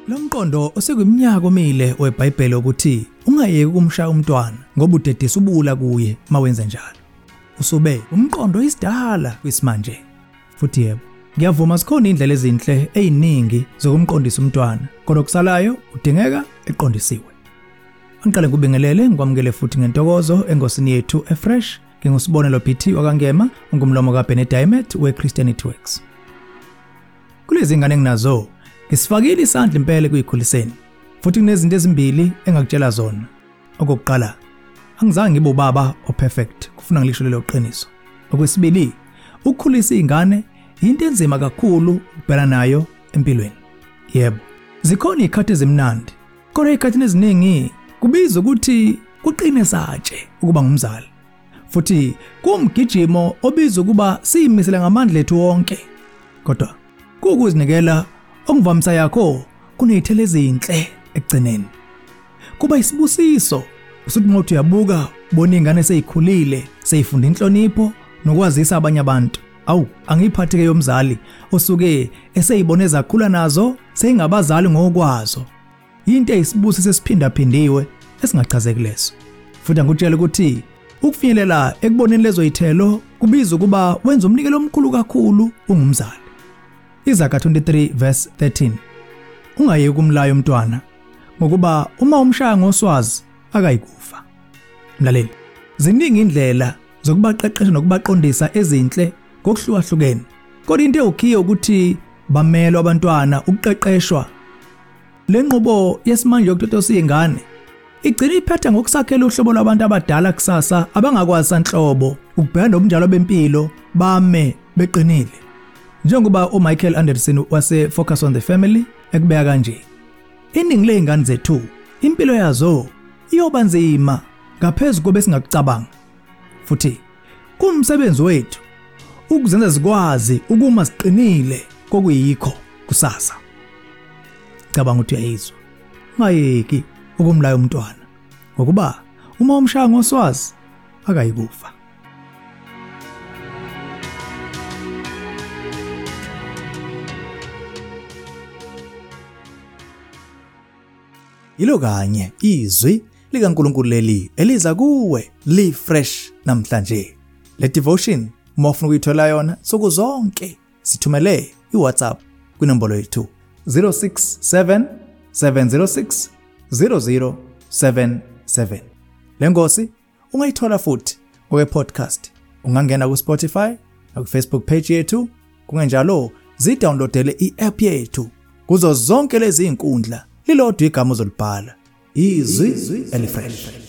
Lo mqondo osekuyiminyaka omile weBhayibheli ukuthi ungayeki ukumshaya umntwana ngoba udedisa ubula kuye mawenze njalo. Usube umqondo isidala kwisimanje. Futhi yebo, ngiyavuma sikhona indlela ezinhle eziningi zokumqondisa umntwana, kodwa kusalayo udingeka eqondisiwe. Angiqale ngikubingelele ngikwamukele futhi ngentokozo engosini yethu eFresh. Ngingusibonelo PT wakangema ungumlomo kaBenedict weChristianity Works. Kulezi ngane enginazo ngisifakile isandla impela kuyikhuliseni, futhi kunezinto ezimbili engakutshela zona. Okokuqala, angizange ngibe ubaba operfect, kufuna ngilisho lelo qiniso. Okwesibili, ukukhulisa izingane into enzima kakhulu ukubhekana nayo empilweni. Yebo, zikhona izikhathi ezimnandi, kodwa izikhathi eziningi kubiza ukuthi kuqine satshe ukuba ngumzali. Futhi kumgijimo obiza ukuba siyimisele ngamandla ethu wonke. Kodwa kukuzinikela okuvamisa yakho kunezithelo ezinhle ekugcineni. Kuba isibusiso usuthi ngothi uyabuka ubona izingane sezikhulile, sezifunda inhlonipho nokwazisa abanye abantu. Awu, angiphatheke yomzali osuke eseyibone ezakhula nazo seyingabazali ngokwazo. Into eyisibusiso esiphindaphindiwe esingachazeki leso. Futhi ngikutshela ukuthi ukufinyelela ekuboneni lezo izithelo kubiza ukuba wenze umnikelo omkhulu kakhulu ungumzali. Izakha 23 verse 13. Ungayeki ukumlaya umntwana ngokuba uma umshaya ngoswazi akayikufa. Mlaleli, ziningi indlela zokubaqeqesha nokubaqondisa ezinhle ngokuhlukahlukene. Kodwa into eyokhiya ukuthi bamele abantwana ukuqeqeshwa. Le nqubo yesimanje yokutotosa izingane igcina iphethe ngokusakhela uhlobo lwabantu abadala kusasa abangakwazi sanhlobo ukubhekana nobunjalo bempilo bame beqinile. Njengoba uMichael Anderson wase Focus on the Family ekubeka kanje, iningi lezingane zethu impilo yazo iyoba nzima ngaphezulu kobe singakucabanga. Futhi kumsebenzi wethu ukuzenza zikwazi ukuma siqinile kokuyikho kusasa. Cabanga ukuthi uyayizwa, ungayeki ukumlaya umntwana ngokuba uma umshaya ngoswazi akayikufa. Yilo kanye izwi likaNkulunkulu leli eliza kuwe liFresh namhlanje. Le devotion mofuna ukuyithola yona nsuku zonke sithumele iWhatsApp kwinombolo yethu 0677060077. Le ngosi ungayithola futhi ngokwe-podcast. Ungangena ku-Spotify naku-Facebook page yethu, kungenjalo zidownloadele i-app yethu kuzo zonke lezi inkundla. Lilodwa igama uzolibhala, izwi eliFresh.